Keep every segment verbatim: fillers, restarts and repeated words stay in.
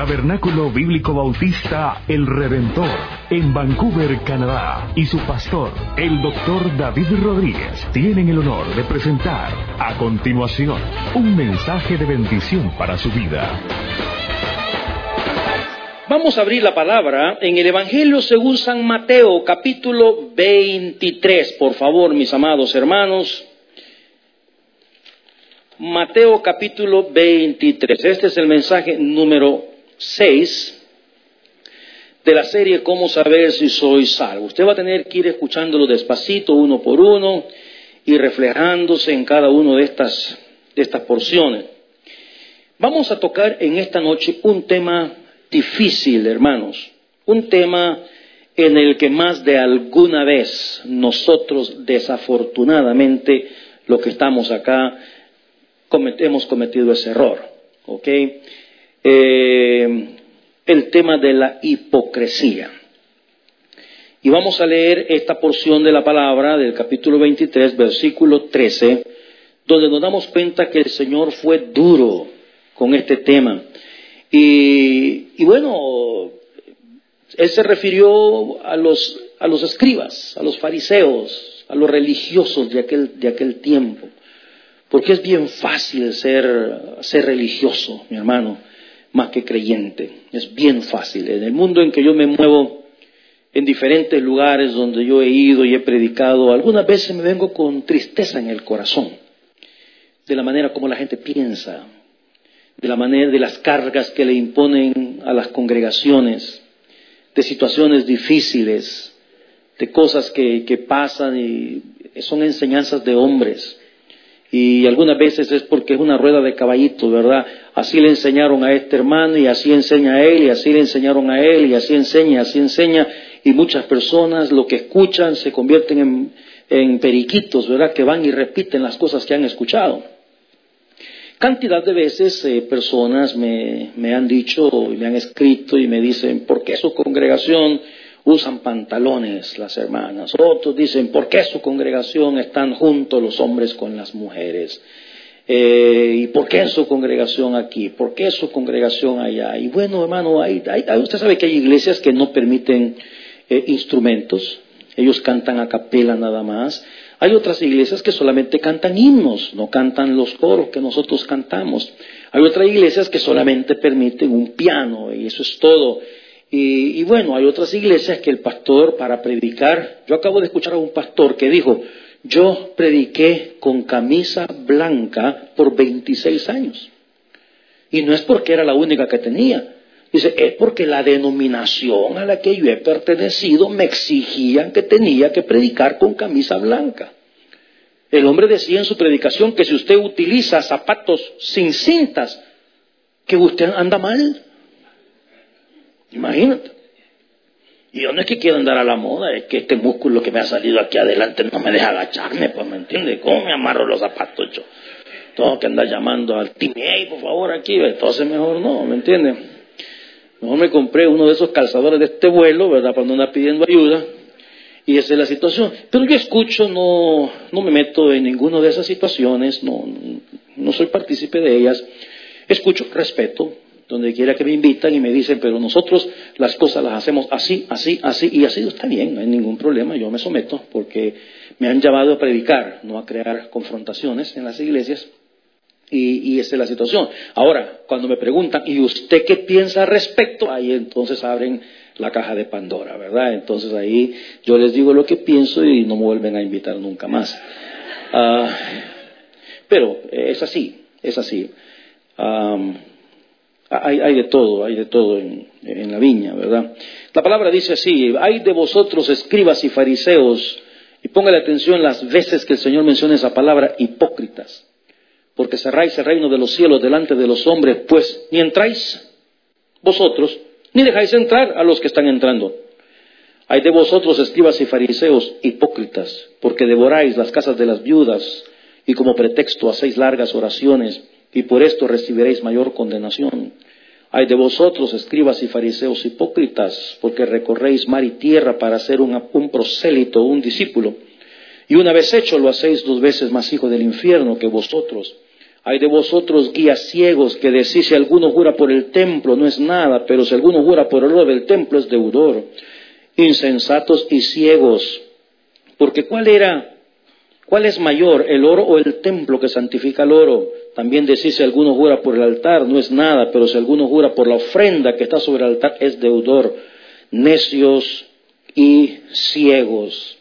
Tabernáculo Bíblico Bautista El Redentor, en Vancouver, Canadá, y su pastor, el doctor David Rodríguez, tienen el honor de presentar a continuación un mensaje de bendición para su vida. Vamos a abrir la palabra en el Evangelio según San Mateo, capítulo veintitrés, por favor, mis amados hermanos. Mateo capítulo veintitrés. Este es el mensaje número seis de la serie Cómo saber si soy salvo. Usted va a tener que ir escuchándolo despacito, uno por uno, y reflejándose en cada una de estas, de estas porciones. Vamos a tocar en esta noche un tema difícil, hermanos. Un tema en el que más de alguna vez nosotros, desafortunadamente, los que estamos acá, hemos cometido ese error, ¿ok? Eh, el tema de la hipocresía. Y vamos a leer esta porción de la palabra del capítulo veintitrés, versículo trece, donde nos damos cuenta que el Señor fue duro con este tema. Y, y bueno, Él se refirió a los, a los escribas, a los fariseos, a los religiosos de aquel, de aquel tiempo. Porque es bien fácil ser, ser religioso, mi hermano, más que creyente. Es bien fácil. En el mundo en que yo me muevo, en diferentes lugares donde yo he ido y he predicado, algunas veces me vengo con tristeza en el corazón, de la manera como la gente piensa, de la manera de las cargas que le imponen a las congregaciones, de situaciones difíciles, de cosas que, que pasan y son enseñanzas de hombres. Y algunas veces es porque es una rueda de caballito, ¿verdad? Así le enseñaron a este hermano y así enseña a él y así le enseñaron a él y así enseña, así enseña. Y muchas personas lo que escuchan se convierten en, en periquitos, ¿verdad? Que van y repiten las cosas que han escuchado. Cantidad de veces eh, personas me, me han dicho y me han escrito y me dicen, ¿por qué su congregación usan pantalones las hermanas? Otros dicen, ¿por qué su congregación están juntos los hombres con las mujeres? Eh, ¿Y por qué en su congregación aquí? ¿Por qué su congregación allá? Y bueno, hermano, hay, hay, usted sabe que hay iglesias que no permiten eh, instrumentos. Ellos cantan a capela nada más. Hay otras iglesias que solamente cantan himnos, no cantan los coros que nosotros cantamos. Hay otras iglesias que solamente permiten un piano y eso es todo. Y, y bueno, hay otras iglesias que el pastor para predicar, yo acabo de escuchar a un pastor que dijo, yo prediqué con camisa blanca por veintiséis años. Y no es porque era la única que tenía. Dice, es porque la denominación a la que yo he pertenecido me exigía que tenía que predicar con camisa blanca. El hombre decía en su predicación que si usted utiliza zapatos sin cintas, que usted anda mal. Imagínate. Y yo no es que quiero andar a la moda, es que este músculo que me ha salido aquí adelante no me deja agacharme, pues, ¿me entiende? ¿Cómo me amarro los zapatos yo? Tengo que andar llamando al team, hey, por favor, aquí, entonces mejor no, ¿me entiende? Mejor me compré uno de esos calzadores de este vuelo, ¿verdad? Para no andar pidiendo ayuda. Y esa es la situación. Pero yo escucho, no, no me meto en ninguna de esas situaciones, no, no soy partícipe de ellas. Escucho, respeto, donde quiera que me invitan y me dicen, pero nosotros las cosas las hacemos así, así, así, y así está bien, no hay ningún problema, yo me someto, porque me han llamado a predicar, no a crear confrontaciones en las iglesias, y, y esa es la situación. Ahora, cuando me preguntan, ¿y usted qué piensa al respecto? Ahí entonces abren la caja de Pandora, ¿verdad? Entonces ahí yo les digo lo que pienso y no me vuelven a invitar nunca más. Uh, pero es así, es así. Um, Hay, hay de todo, hay de todo en, en la viña, ¿verdad? La palabra dice así, hay de vosotros escribas y fariseos, y póngale atención las veces que el Señor menciona esa palabra, hipócritas, porque cerráis el reino de los cielos delante de los hombres, pues ni entráis vosotros, ni dejáis entrar a los que están entrando. Hay de vosotros escribas y fariseos hipócritas, porque devoráis las casas de las viudas, y como pretexto hacéis largas oraciones, y por esto recibiréis mayor condenación. Hay de vosotros, escribas y fariseos hipócritas, porque recorréis mar y tierra para ser un, un prosélito, un discípulo, y una vez hecho lo hacéis dos veces más hijo del infierno que vosotros. Hay de vosotros guías ciegos que decís, si alguno jura por el templo no es nada, pero si alguno jura por el oro del templo es deudor. Insensatos y ciegos, porque ¿cuál era, cuál es mayor, el oro o el templo que santifica el oro? También decís, si alguno jura por el altar no es nada, pero si alguno jura por la ofrenda que está sobre el altar es deudor. Necios y ciegos.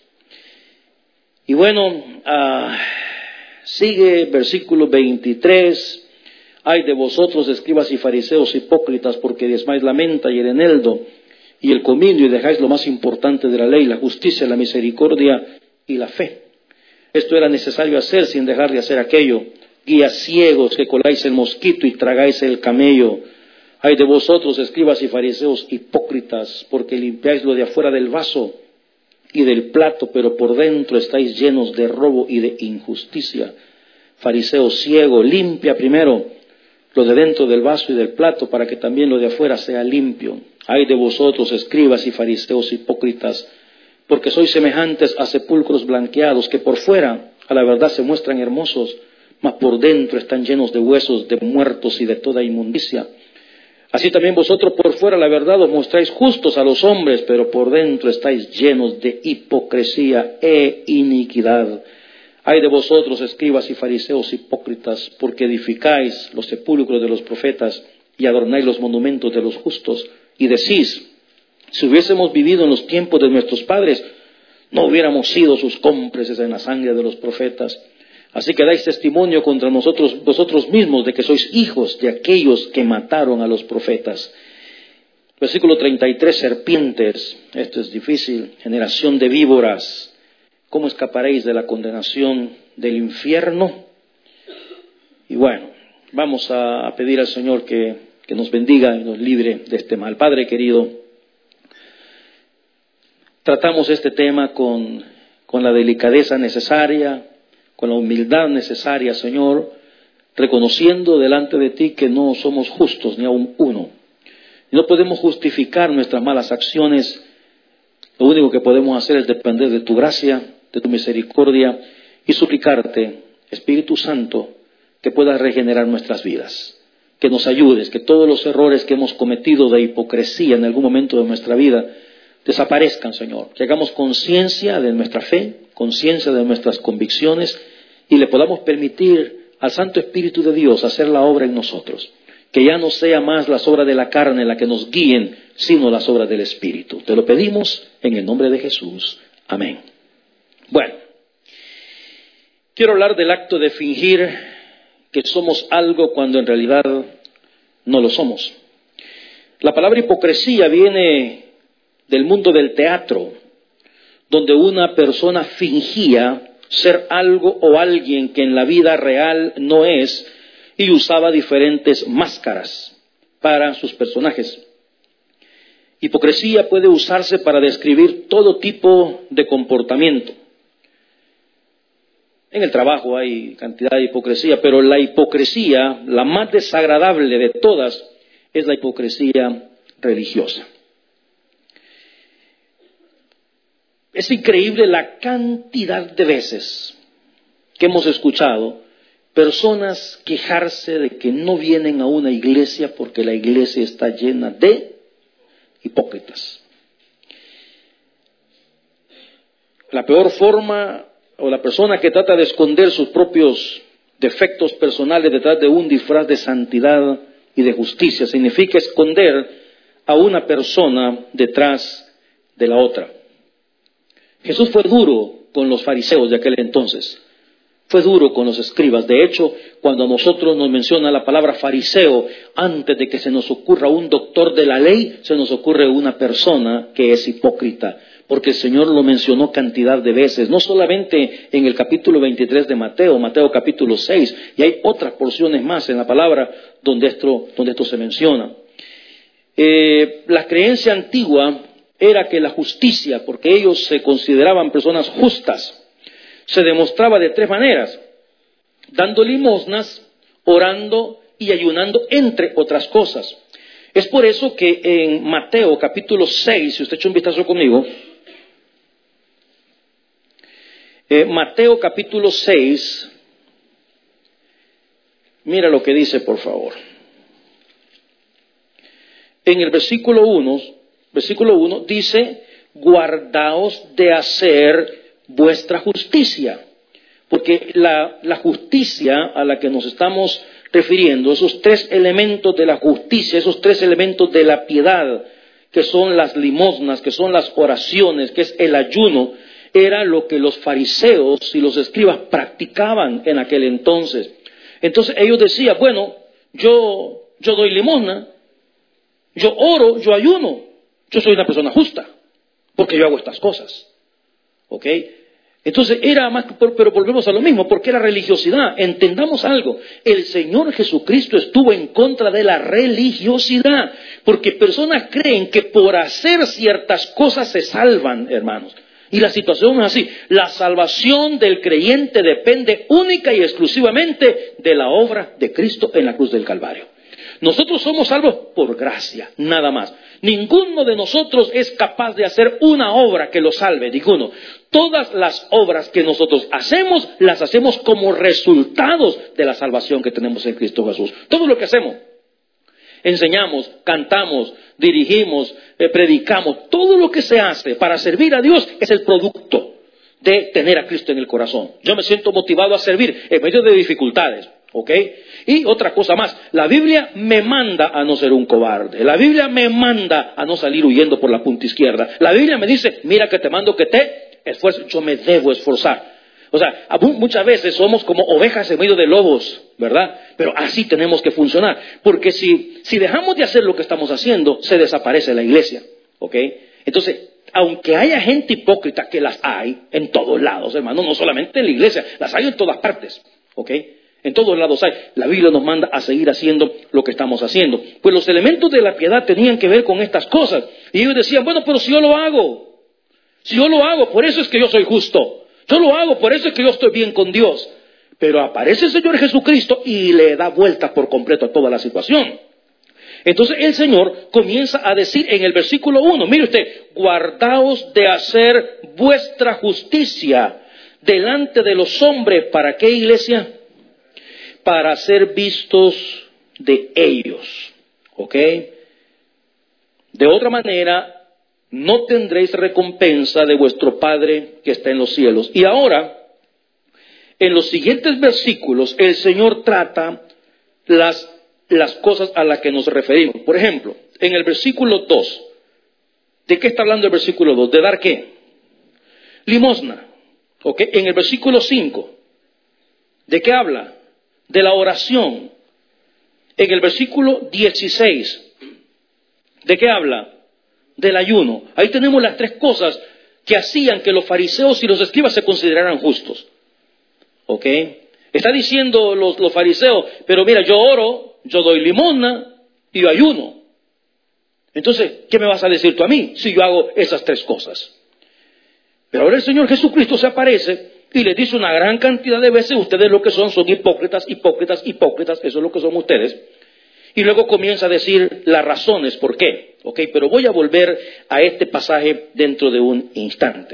Y bueno, ah, sigue versículo veintitrés. Ay de vosotros, escribas y fariseos hipócritas, porque diezmáis la menta y el eneldo y el comino, y dejáis lo más importante de la ley, la justicia, la misericordia y la fe. Esto era necesario hacer sin dejar de hacer aquello. Guías ciegos que coláis el mosquito y tragáis el camello. Ay de vosotros, escribas y fariseos hipócritas, porque limpiáis lo de afuera del vaso y del plato, pero por dentro estáis llenos de robo y de injusticia. Fariseo ciego, limpia primero lo de dentro del vaso y del plato, para que también lo de afuera sea limpio. Ay de vosotros, escribas y fariseos hipócritas, porque sois semejantes a sepulcros blanqueados, que por fuera a la verdad se muestran hermosos, mas por dentro están llenos de huesos de muertos y de toda inmundicia. Así también vosotros por fuera la verdad os mostráis justos a los hombres, pero por dentro estáis llenos de hipocresía e iniquidad. Ay de vosotros, escribas y fariseos hipócritas, porque edificáis los sepulcros de los profetas y adornáis los monumentos de los justos, y decís, si hubiésemos vivido en los tiempos de nuestros padres, no hubiéramos sido sus cómplices en la sangre de los profetas. Así que dais testimonio contra nosotros, vosotros mismos, de que sois hijos de aquellos que mataron a los profetas. Versículo treinta y tres, serpientes, esto es difícil, generación de víboras, ¿cómo escaparéis de la condenación del infierno? Y bueno, vamos a pedir al Señor que, que nos bendiga y nos libre de este mal. Padre querido, tratamos este tema con, con la delicadeza necesaria, con la humildad necesaria, Señor, reconociendo delante de ti que no somos justos ni aun uno. Y no podemos justificar nuestras malas acciones. Lo único que podemos hacer es depender de tu gracia, de tu misericordia, y suplicarte, Espíritu Santo, que puedas regenerar nuestras vidas. Que nos ayudes, que todos los errores que hemos cometido de hipocresía en algún momento de nuestra vida desaparezcan, Señor. Que hagamos conciencia de nuestra fe, conciencia de nuestras convicciones, y le podamos permitir al Santo Espíritu de Dios hacer la obra en nosotros. Que ya no sea más las obras de la carne la que nos guíen, sino las obras del Espíritu. Te lo pedimos en el nombre de Jesús. Amén. Bueno, quiero hablar del acto de fingir que somos algo cuando en realidad no lo somos. La palabra hipocresía viene del mundo del teatro, donde una persona fingía ser algo o alguien que en la vida real no es, y usaba diferentes máscaras para sus personajes. Hipocresía puede usarse para describir todo tipo de comportamiento. En el trabajo hay cantidad de hipocresía, pero la hipocresía, la más desagradable de todas, es la hipocresía religiosa. Es increíble la cantidad de veces que hemos escuchado personas quejarse de que no vienen a una iglesia porque la iglesia está llena de hipócritas. La peor forma, o la persona que trata de esconder sus propios defectos personales detrás de un disfraz de santidad y de justicia, significa esconder a una persona detrás de la otra. Jesús fue duro con los fariseos de aquel entonces. Fue duro con los escribas. De hecho, cuando a nosotros nos menciona la palabra fariseo, antes de que se nos ocurra un doctor de la ley, se nos ocurre una persona que es hipócrita. Porque el Señor lo mencionó cantidad de veces. No solamente en el capítulo veintitrés de Mateo, Mateo capítulo seis. Y hay otras porciones más en la palabra donde esto, donde esto se menciona. Eh, la creencia antigua era que la justicia, porque ellos se consideraban personas justas, se demostraba de tres maneras: dando limosnas, orando y ayunando, entre otras cosas. Es por eso que en Mateo capítulo seis, si usted echa un vistazo conmigo, eh, Mateo capítulo seis, Mira lo que dice, por favor. En el versículo uno, versículo uno dice, guardaos de hacer vuestra justicia. Porque la, la justicia a la que nos estamos refiriendo, esos tres elementos de la justicia, esos tres elementos de la piedad, que son las limosnas, que son las oraciones, que es el ayuno, era lo que los fariseos y los escribas practicaban en aquel entonces. Entonces ellos decían, bueno, yo, yo doy limosna, yo oro, yo ayuno, yo soy una persona justa, porque yo hago estas cosas. ¿Ok? Entonces era más, pero volvemos a lo mismo, porque era religiosidad. Entendamos algo, el Señor Jesucristo estuvo en contra de la religiosidad, porque personas creen que por hacer ciertas cosas se salvan, hermanos. Y la situación es así, la salvación del creyente depende única y exclusivamente de la obra de Cristo en la cruz del Calvario. Nosotros somos salvos por gracia, nada más. Ninguno de nosotros es capaz de hacer una obra que lo salve, ninguno. Todas las obras que nosotros hacemos, las hacemos como resultados de la salvación que tenemos en Cristo Jesús. Todo lo que hacemos, enseñamos, cantamos, dirigimos, eh, predicamos, todo lo que se hace para servir a Dios es el producto de tener a Cristo en el corazón. Yo me siento motivado a servir en medio de dificultades. ¿Ok? Y otra cosa más, la Biblia me manda a no ser un cobarde, la Biblia me manda a no salir huyendo por la punta izquierda, la Biblia me dice, mira que te mando que te esfuerces, yo me debo esforzar. O sea, muchas veces somos como ovejas en medio de lobos, ¿verdad? Pero así tenemos que funcionar, porque si, si dejamos de hacer lo que estamos haciendo, se desaparece la iglesia. ¿Ok? Entonces, aunque haya gente hipócrita, que las hay en todos lados, hermano, no solamente en la iglesia, las hay en todas partes. ¿Ok? En todos lados hay. La Biblia nos manda a seguir haciendo lo que estamos haciendo. Pues los elementos de la piedad tenían que ver con estas cosas. Y ellos decían, bueno, pero si yo lo hago, si yo lo hago, por eso es que yo soy justo. Yo lo hago, por eso es que yo estoy bien con Dios. Pero aparece el Señor Jesucristo y le da vuelta por completo a toda la situación. Entonces el Señor comienza a decir en el versículo uno, mire usted, guardaos de hacer vuestra justicia delante de los hombres. ¿Para qué, iglesia? Para ser vistos de ellos. ¿Ok? De otra manera, no tendréis recompensa de vuestro Padre que está en los cielos. Y ahora, en los siguientes versículos, el Señor trata las, las cosas a las que nos referimos. Por ejemplo, en el versículo dos, ¿de qué está hablando el versículo dos? ¿De dar qué? Limosna. ¿Ok? En el versículo cinco, ¿de qué habla? De la oración. En el versículo dieciséis, ¿de qué habla? Del ayuno. Ahí tenemos las tres cosas que hacían que los fariseos y los escribas se consideraran justos. ¿Ok? Está diciendo los, los fariseos, pero mira, yo oro, yo doy limosna y yo ayuno. Entonces, ¿qué me vas a decir tú a mí si yo hago esas tres cosas? Pero ahora el Señor Jesucristo se aparece y les dice una gran cantidad de veces, ustedes lo que son, son hipócritas, hipócritas, hipócritas, eso es lo que son ustedes. Y luego comienza a decir las razones por qué. ¿Ok? Pero voy a volver a este pasaje dentro de un instante.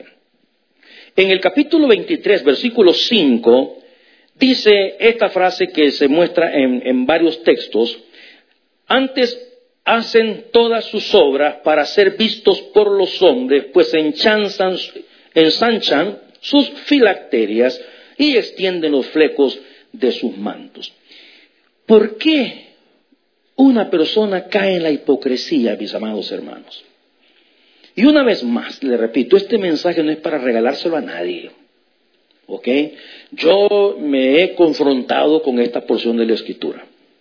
En el capítulo veintitrés, versículo cinco, dice esta frase que se muestra en, en varios textos. Antes hacen todas sus obras para ser vistos por los hombres, pues ensanchan, ensanchan sus filacterias y extienden los flecos de sus mantos. ¿Por qué una persona cae en la hipocresía, mis amados hermanos? Y una vez más, le repito, este mensaje no es para regalárselo a nadie. ¿Ok? Yo me he confrontado con esta porción de la Escritura.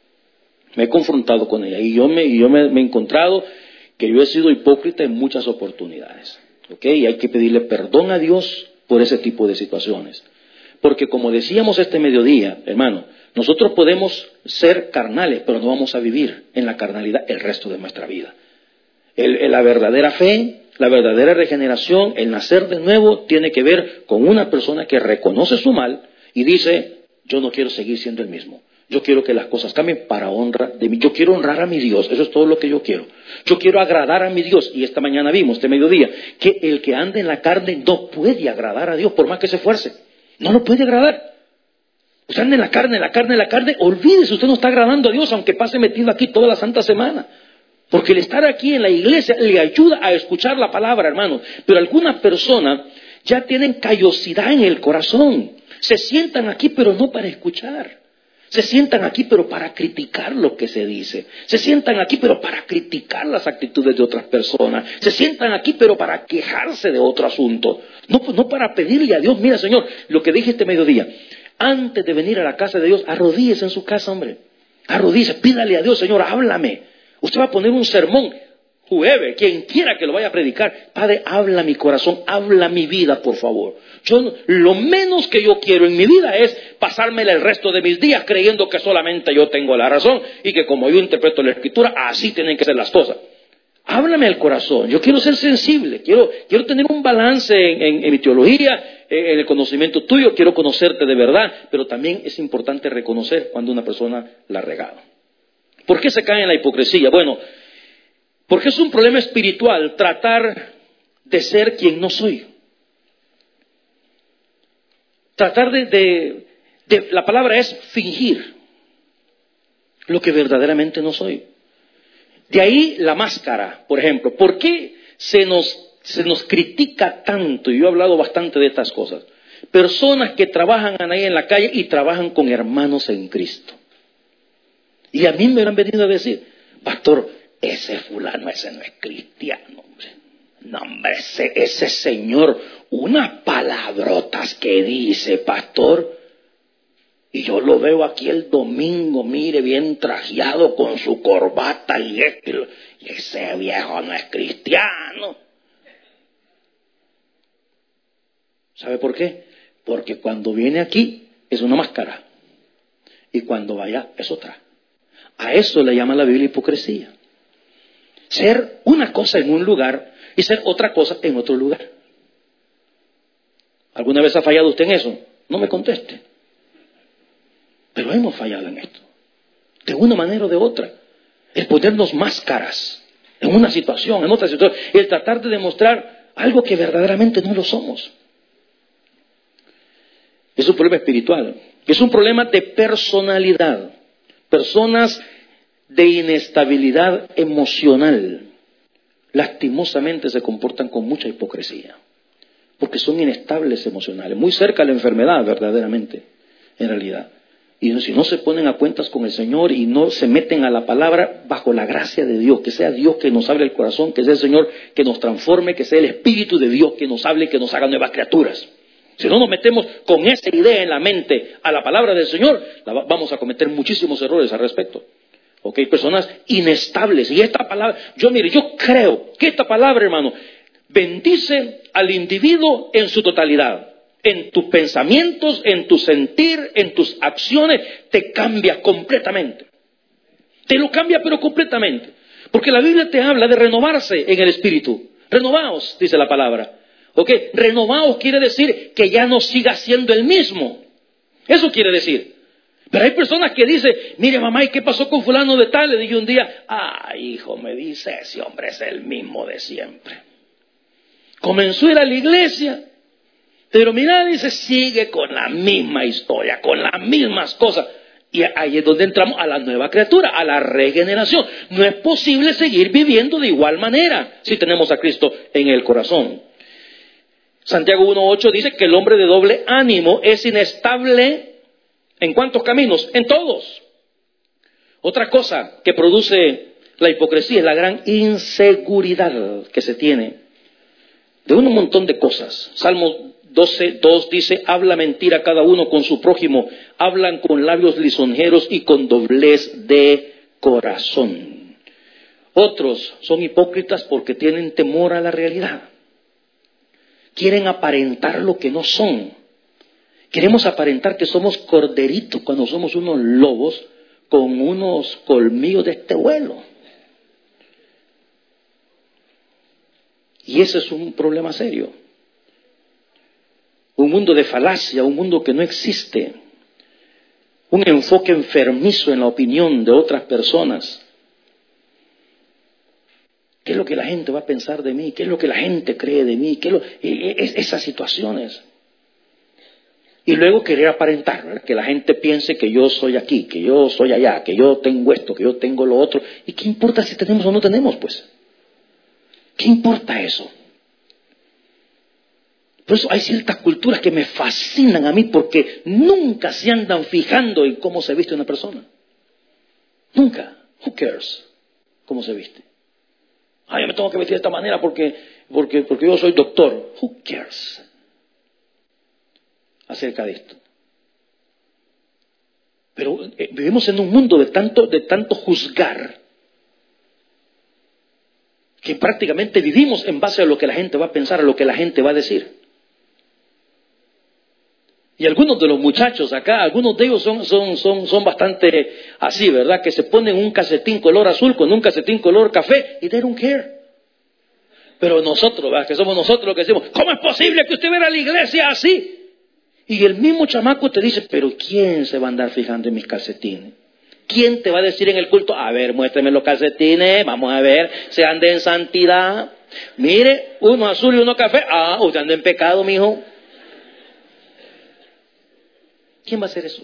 Me he confrontado con ella y yo me, y yo me, me he encontrado que yo he sido hipócrita en muchas oportunidades. ¿Ok? Y hay que pedirle perdón a Dios por ese tipo de situaciones. Porque como decíamos este mediodía, hermano, nosotros podemos ser carnales, pero no vamos a vivir en la carnalidad el resto de nuestra vida. El, el, la verdadera fe, la verdadera regeneración, el nacer de nuevo, tiene que ver con una persona que reconoce su mal y dice, yo no quiero seguir siendo el mismo. Yo quiero que las cosas cambien para honra de mí. Yo quiero honrar a mi Dios. Eso es todo lo que yo quiero. Yo quiero agradar a mi Dios. Y esta mañana vimos, este mediodía, que el que anda en la carne no puede agradar a Dios por más que se esfuerce. No lo puede agradar. Usted anda en la carne, en la carne, en la carne. Olvídese, usted no está agradando a Dios, aunque pase metido aquí toda la santa semana. Porque el estar aquí en la iglesia le ayuda a escuchar la palabra, hermano. Pero algunas personas ya tienen callosidad en el corazón. Se sientan aquí, pero no para escuchar. Se sientan aquí, pero para criticar lo que se dice. Se sientan aquí, pero para criticar las actitudes de otras personas. Se sientan aquí, pero para quejarse de otro asunto. No, no para pedirle a Dios, mira, Señor, lo que dije este mediodía. Antes de venir a la casa de Dios, arrodíllese en su casa, hombre. Arrodíllese, pídale a Dios, Señor, háblame. Usted va a poner un sermón, whoever, quien quiera que lo vaya a predicar. Padre, habla mi corazón, habla mi vida, por favor. Yo, lo menos que yo quiero en mi vida es pasármela el resto de mis días creyendo que solamente yo tengo la razón y que como yo interpreto la Escritura, así tienen que ser las cosas. Háblame al corazón. Yo quiero ser sensible, quiero, quiero tener un balance en, en, en mi teología, en, en el conocimiento tuyo, quiero conocerte de verdad, pero también es importante reconocer cuando una persona la ha regado. ¿Por qué se cae en la hipocresía? Bueno, porque es un problema espiritual tratar de ser quien no soy. Tratar de, de, de, la palabra es fingir lo que verdaderamente no soy. De ahí la máscara, por ejemplo. ¿Por qué se nos, se nos critica tanto? Y yo he hablado bastante de estas cosas. Personas que trabajan ahí en la calle y trabajan con hermanos en Cristo. Y a mí me han venido a decir, pastor, ese fulano, ese no es cristiano, hombre. No, hombre, ese, ese señor, unas palabrotas que dice, pastor. Y yo lo veo aquí el domingo, mire, bien trajeado con su corbata y esto. Y ese viejo no es cristiano. ¿Sabe por qué? Porque cuando viene aquí es una máscara. Y cuando vaya es otra. A eso le llama la Biblia hipocresía. Ser una cosa en un lugar y ser otra cosa en otro lugar. ¿Alguna vez ha fallado usted en eso? No me conteste. Pero hemos fallado en esto. De una manera o de otra. El ponernos máscaras en una situación, en otra situación. El tratar de demostrar algo que verdaderamente no lo somos. Es un problema espiritual. Es un problema de personalidad. Personas de inestabilidad emocional lastimosamente se comportan con mucha hipocresía porque son inestables emocionales, muy cerca de la enfermedad verdaderamente, en realidad. Y si no se ponen a cuentas con el Señor y no se meten a la palabra bajo la gracia de Dios, que sea Dios que nos hable el corazón, que sea el Señor que nos transforme, que sea el Espíritu de Dios que nos hable y que nos haga nuevas criaturas. Si no nos metemos con esa idea en la mente a la palabra del Señor, vamos a cometer muchísimos errores al respecto. Ok, personas inestables. Y esta palabra, yo mire, yo creo que esta palabra, hermano, bendice al individuo en su totalidad. En tus pensamientos, en tu sentir, en tus acciones, te cambia completamente. Te lo cambia pero completamente. Porque la Biblia te habla de renovarse en el espíritu. Renovaos, dice la palabra. ¿Ok? Renovaos quiere decir que ya no siga siendo el mismo. Eso quiere decir. Pero hay personas que dicen, mire mamá, ¿y qué pasó con fulano de tal? Le dije un día, ah, hijo, me dice, ese hombre es el mismo de siempre. Comenzó a ir a la iglesia, pero mira, dice, sigue con la misma historia, con las mismas cosas. Y ahí es donde entramos a la nueva criatura, a la regeneración. No es posible seguir viviendo de igual manera si tenemos a Cristo en el corazón. Santiago uno ocho dice que el hombre de doble ánimo es inestable. ¿En cuántos caminos? En todos. Otra cosa que produce la hipocresía es la gran inseguridad que se tiene de un montón de cosas. Salmo doce dos dice, habla mentira cada uno con su prójimo, hablan con labios lisonjeros y con doblez de corazón. Otros son hipócritas porque tienen temor a la realidad. Quieren aparentar lo que no son. Queremos aparentar que somos corderitos cuando somos unos lobos con unos colmillos de este vuelo. Y ese es un problema serio. Un mundo de falacia, un mundo que no existe. Un enfoque enfermizo en la opinión de otras personas. ¿Qué es lo que la gente va a pensar de mí? ¿Qué es lo que la gente cree de mí? ¿Qué es lo... Esas situaciones. Y luego querer aparentar, ¿verdad? Que la gente piense que yo soy aquí, que yo soy allá, que yo tengo esto, que yo tengo lo otro. ¿Y qué importa si tenemos o no tenemos, pues? ¿Qué importa eso? Por eso hay ciertas culturas que me fascinan a mí porque nunca se andan fijando en cómo se viste una persona. Nunca. Who cares cómo se viste? Ah, yo me tengo que vestir de esta manera porque, porque, porque yo soy doctor. Who cares acerca de esto? Pero eh, vivimos en un mundo de tanto, de tanto juzgar que prácticamente vivimos en base a lo que la gente va a pensar, a lo que la gente va a decir. Y algunos de los muchachos acá, algunos de ellos son, son, son, son bastante así, ¿verdad? Que se ponen un calcetín color azul con un calcetín color café y they don't care. Pero nosotros, ¿verdad? Que somos nosotros los que decimos, ¿cómo es posible que usted vea a la iglesia así? Y el mismo chamaco te dice, pero ¿quién se va a andar fijando en mis calcetines? ¿Quién te va a decir en el culto, a ver, muéstrame los calcetines, vamos a ver, se anda en santidad? Mire, uno azul y uno café, ah, usted anda en pecado, mijo. ¿Quién va a hacer eso?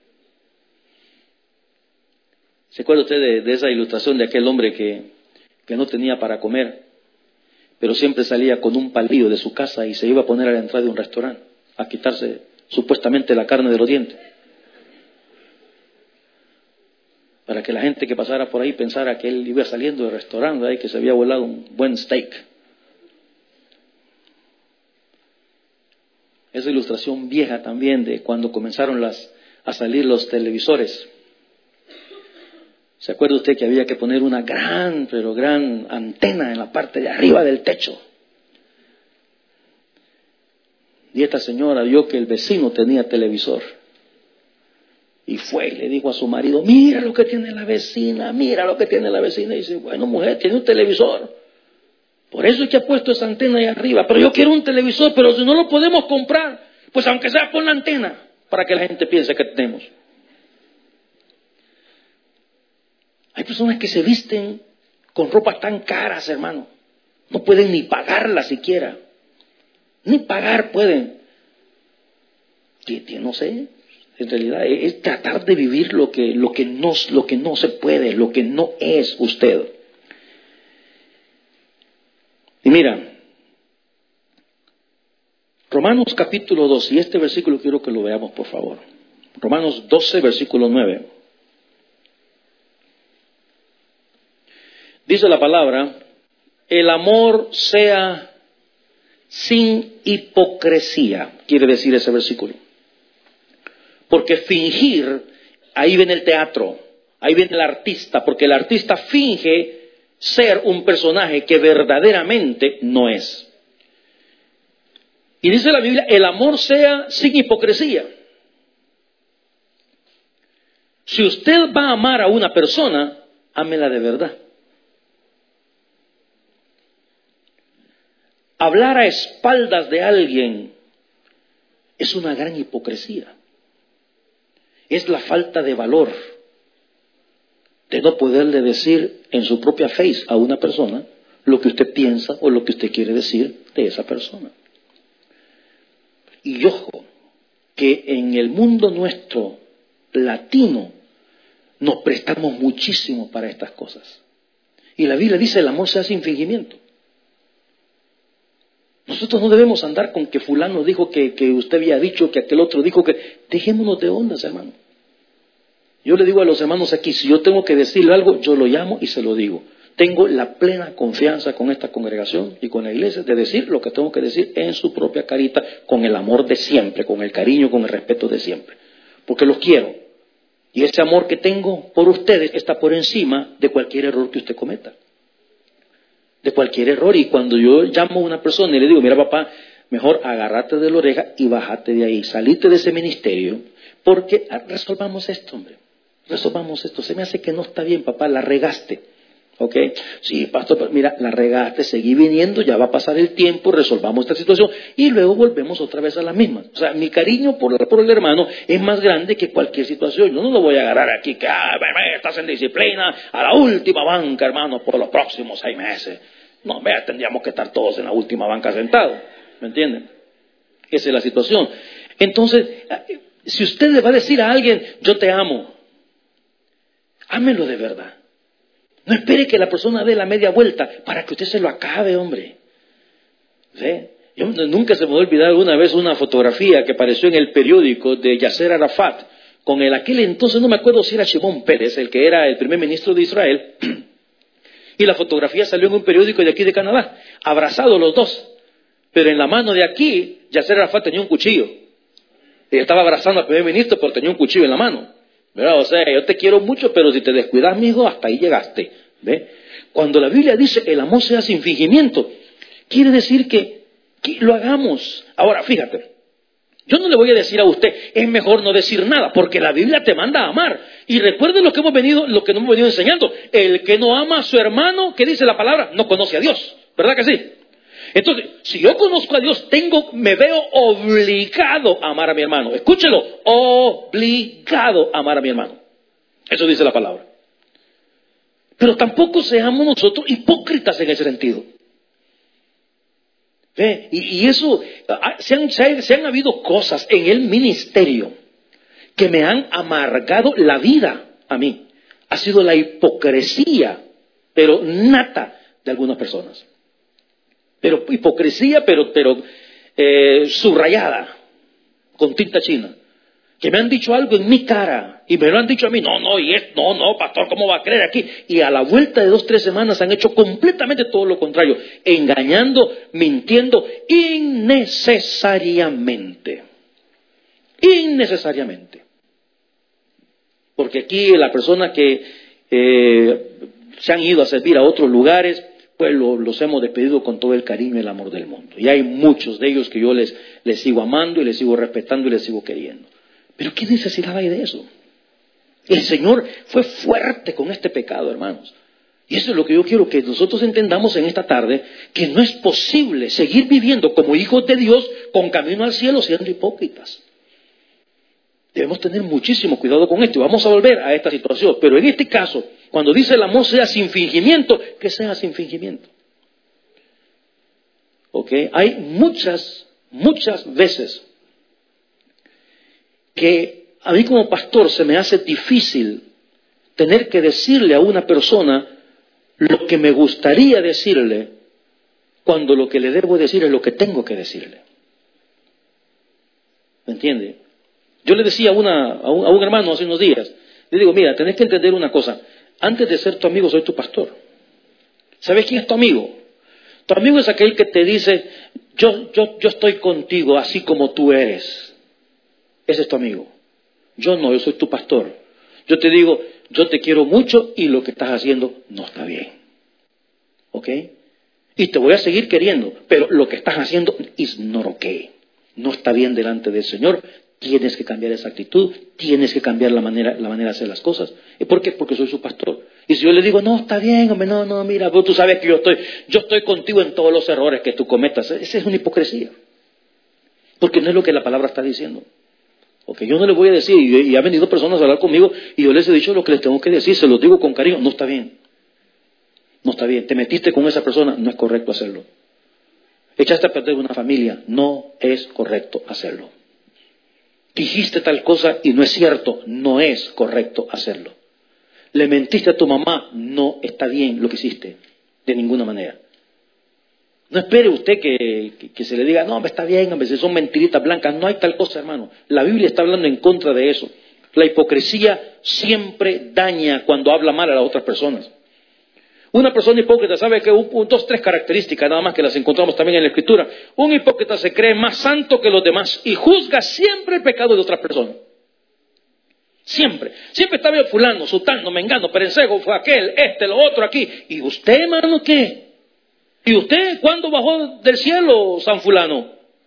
¿Se acuerda usted de, de esa ilustración de aquel hombre que, que no tenía para comer, pero siempre salía con un palillo de su casa y se iba a poner a la entrada de un restaurante a quitarse supuestamente la carne de los dientes? Para que la gente que pasara por ahí pensara que él iba saliendo del restaurante y que se había volado un buen steak. Esa ilustración vieja también de cuando comenzaron las, a salir los televisores. ¿Se acuerda usted que había que poner una gran, pero gran antena en la parte de arriba del techo? Y esta señora vio que el vecino tenía televisor. Y fue y le dijo a su marido, mira lo que tiene la vecina, mira lo que tiene la vecina. Y dice, bueno, mujer, tiene un televisor. Por eso es que ha puesto esa antena ahí arriba. Pero yo quiero un televisor, pero si no lo podemos comprar, pues aunque sea pon la antena, para que la gente piense que tenemos. Hay personas que se visten con ropas tan caras, hermano. No pueden ni pagarla siquiera. Ni pagar pueden. Que, que no sé, en realidad es tratar de vivir lo que, lo que no, lo que no se puede, lo que no es usted. Y mira, Romanos capítulo doce, y este versículo quiero que lo veamos por favor. Romanos doce, versículo nueve. Dice la palabra, el amor sea sin hipocresía, quiere decir ese versículo. Porque fingir, ahí viene el teatro, ahí viene el artista, porque el artista finge ser un personaje que verdaderamente no es. Y dice la Biblia, el amor sea sin hipocresía. Si usted va a amar a una persona, ámela de verdad. Hablar a espaldas de alguien es una gran hipocresía. Es la falta de valor de no poderle decir en su propia face a una persona lo que usted piensa o lo que usted quiere decir de esa persona. Y ojo, que en el mundo nuestro latino nos prestamos muchísimo para estas cosas. Y la Biblia dice, el amor sea sin fingimiento. Nosotros no debemos andar con que fulano dijo que, que usted había dicho, que aquel otro dijo que... Dejémonos de ondas, hermano. Yo le digo a los hermanos aquí, si yo tengo que decirle algo, yo lo llamo y se lo digo. Tengo la plena confianza con esta congregación y con la iglesia de decir lo que tengo que decir en su propia carita, con el amor de siempre, con el cariño, con el respeto de siempre. Porque los quiero. Y ese amor que tengo por ustedes está por encima de cualquier error que usted cometa. De cualquier error. Y cuando yo llamo a una persona y le digo, mira papá, mejor agárrate de la oreja y bájate de ahí. Salite de ese ministerio porque resolvamos esto, hombre. Resolvamos esto. Se me hace que no está bien, papá, la regaste. ¿Ok? Sí, pastor, mira, la regaste, seguí viniendo, ya va a pasar el tiempo, resolvamos esta situación y luego volvemos otra vez a la misma. O sea, mi cariño por, por el hermano es más grande que cualquier situación. Yo no lo voy a agarrar aquí, que ah, estás en disciplina, a la última banca, hermano, por los próximos seis meses. No, vea, tendríamos que estar todos en la última banca sentados. ¿Me entienden? Esa es la situación. Entonces, si usted le va a decir a alguien, yo te amo, ámelo de verdad. No espere que la persona dé la media vuelta para que usted se lo acabe, hombre. ¿Sí? Yo nunca se me va a olvidar alguna vez una fotografía que apareció en el periódico de Yasser Arafat, con el aquel entonces, no me acuerdo si era Shimon Peres, el que era el primer ministro de Israel, y la fotografía salió en un periódico de aquí de Canadá, abrazados los dos, pero en la mano de aquí, Yasser Arafat tenía un cuchillo, y estaba abrazando al primer ministro, pero tenía un cuchillo en la mano, ¿verdad? O sea, yo te quiero mucho, pero si te descuidas, mijo, hasta ahí llegaste, ¿ve? Cuando la Biblia dice el amor sea sin fingimiento, quiere decir que, que lo hagamos. Ahora, fíjate, yo no le voy a decir a usted, es mejor no decir nada, porque la Biblia te manda a amar. Y recuerde lo que hemos venido, lo que nos hemos venido enseñando. El que no ama a su hermano, ¿qué dice la palabra? No conoce a Dios. ¿Verdad que sí? Entonces, si yo conozco a Dios, tengo, me veo obligado a amar a mi hermano. Escúchelo, obligado a amar a mi hermano. Eso dice la palabra. Pero tampoco seamos nosotros hipócritas en ese sentido. ¿Ve? Y, y eso, se han, se, han, se han habido cosas en el ministerio que me han amargado la vida a mí. Ha sido la hipocresía, pero nata, de algunas personas. Pero hipocresía, pero, pero eh, subrayada, con tinta china. Que me han dicho algo en mi cara, y me lo han dicho a mí, no, no, y es, no, no, pastor, ¿cómo va a creer aquí? Y a la vuelta de dos, tres semanas han hecho completamente todo lo contrario, engañando, mintiendo, innecesariamente. Innecesariamente. Porque aquí la persona que eh, se han ido a servir a otros lugares, pues lo, los hemos despedido con todo el cariño y el amor del mundo. Y hay muchos de ellos que yo les, les sigo amando y les sigo respetando y les sigo queriendo. Pero ¿qué necesidad hay de eso? El Señor fue fuerte con este pecado, hermanos. Y eso es lo que yo quiero que nosotros entendamos en esta tarde, que no es posible seguir viviendo como hijos de Dios con camino al cielo siendo hipócritas. Debemos tener muchísimo cuidado con esto y vamos a volver a esta situación. Pero en este caso, cuando dice el amor sea sin fingimiento, que sea sin fingimiento. ¿Ok? Hay muchas, muchas veces que a mí como pastor se me hace difícil tener que decirle a una persona lo que me gustaría decirle cuando lo que le debo decir es lo que tengo que decirle. ¿Me entiende? Yo le decía a, una, a, un, a un hermano hace unos días, le digo, mira, tenés que entender una cosa, antes de ser tu amigo soy tu pastor. ¿Sabes quién es tu amigo? Tu amigo es aquel que te dice, yo, yo, yo estoy contigo así como tú eres. Ese es tu amigo. Yo no, yo soy tu pastor. Yo te digo, yo te quiero mucho y lo que estás haciendo no está bien. ¿Ok? Y te voy a seguir queriendo, pero lo que estás haciendo is not okay. No está bien delante del Señor. Tienes que cambiar esa actitud, tienes que cambiar la manera, la manera de hacer las cosas. ¿Y por qué? Porque soy su pastor. Y si yo le digo, no, está bien, hombre, no, no, mira, vos tú sabes que yo estoy, yo estoy contigo en todos los errores que tú cometas. Esa es una hipocresía. Porque no es lo que la palabra está diciendo. Okay, yo no les voy a decir, y, y ha venido personas a hablar conmigo, y yo les he dicho lo que les tengo que decir, se los digo con cariño, no está bien. No está bien, te metiste con esa persona, no es correcto hacerlo. Echaste a perder una familia, no es correcto hacerlo. Dijiste tal cosa y no es cierto, no es correcto hacerlo. Le mentiste a tu mamá, no está bien lo que hiciste, de ninguna manera. No espere usted que, que, que se le diga, no, está bien, hombre, si son mentiritas blancas. No hay tal cosa, hermano. La Biblia está hablando en contra de eso. La hipocresía siempre daña cuando habla mal a las otras personas. Una persona hipócrita sabe que un, un, dos, tres características nada más que las encontramos también en la Escritura. Un hipócrita se cree más santo que los demás y juzga siempre el pecado de otras personas. Siempre. Siempre está bien fulano, sutano, mengano, perencejo, fue aquel, este, lo otro aquí. ¿Y usted, hermano, qué? ¿Y usted cuándo bajó del cielo, San fulano?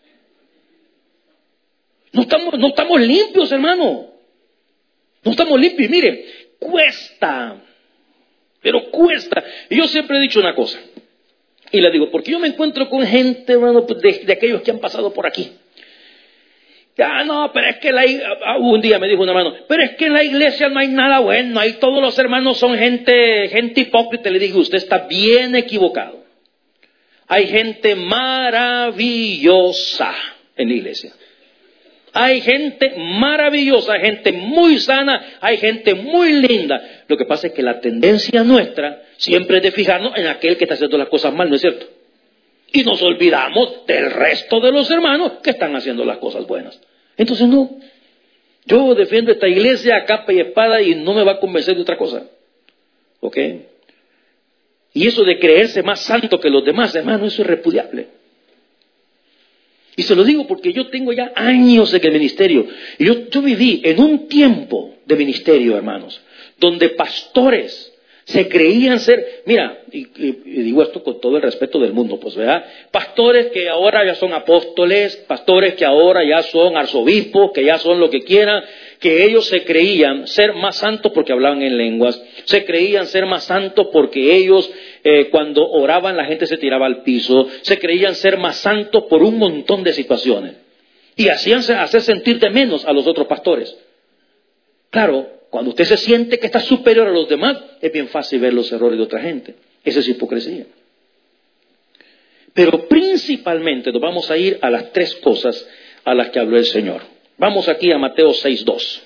No estamos, no estamos limpios, hermano. No estamos limpios. Y mire, cuesta. Pero cuesta. Y yo siempre he dicho una cosa. Y le digo, porque yo me encuentro con gente, hermano, de, de aquellos que han pasado por aquí. Ah, no, pero es que la, un día me dijo un hermano, pero es que en la iglesia no hay nada bueno. Ahí todos los hermanos son gente, gente hipócrita. Le digo, usted está bien equivocado. Hay gente maravillosa en la iglesia. Hay gente maravillosa, hay gente muy sana, hay gente muy linda. Lo que pasa es que la tendencia nuestra siempre es de fijarnos en aquel que está haciendo las cosas mal, ¿no es cierto? Y nos olvidamos del resto de los hermanos que están haciendo las cosas buenas. Entonces no, yo defiendo esta iglesia a capa y espada y no me va a convencer de otra cosa. ¿Ok? Y eso de creerse más santo que los demás, hermano, eso es repudiable. Y se lo digo porque yo tengo ya años en el ministerio. Y yo, yo viví en un tiempo de ministerio, hermanos, donde pastores se creían ser, mira, y, y, y digo esto con todo el respeto del mundo, pues, ¿verdad? Pastores que ahora ya son apóstoles, pastores que ahora ya son arzobispos, que ya son lo que quieran, que ellos se creían ser más santos porque hablaban en lenguas, se creían ser más santos porque ellos eh, cuando oraban la gente se tiraba al piso, se creían ser más santos por un montón de situaciones y hacían hacer sentir de menos a los otros pastores. Claro, cuando usted se siente que está superior a los demás, es bien fácil ver los errores de otra gente. Esa es hipocresía. Pero principalmente nos vamos a ir a las tres cosas a las que habló el Señor. Vamos aquí a Mateo seis dos.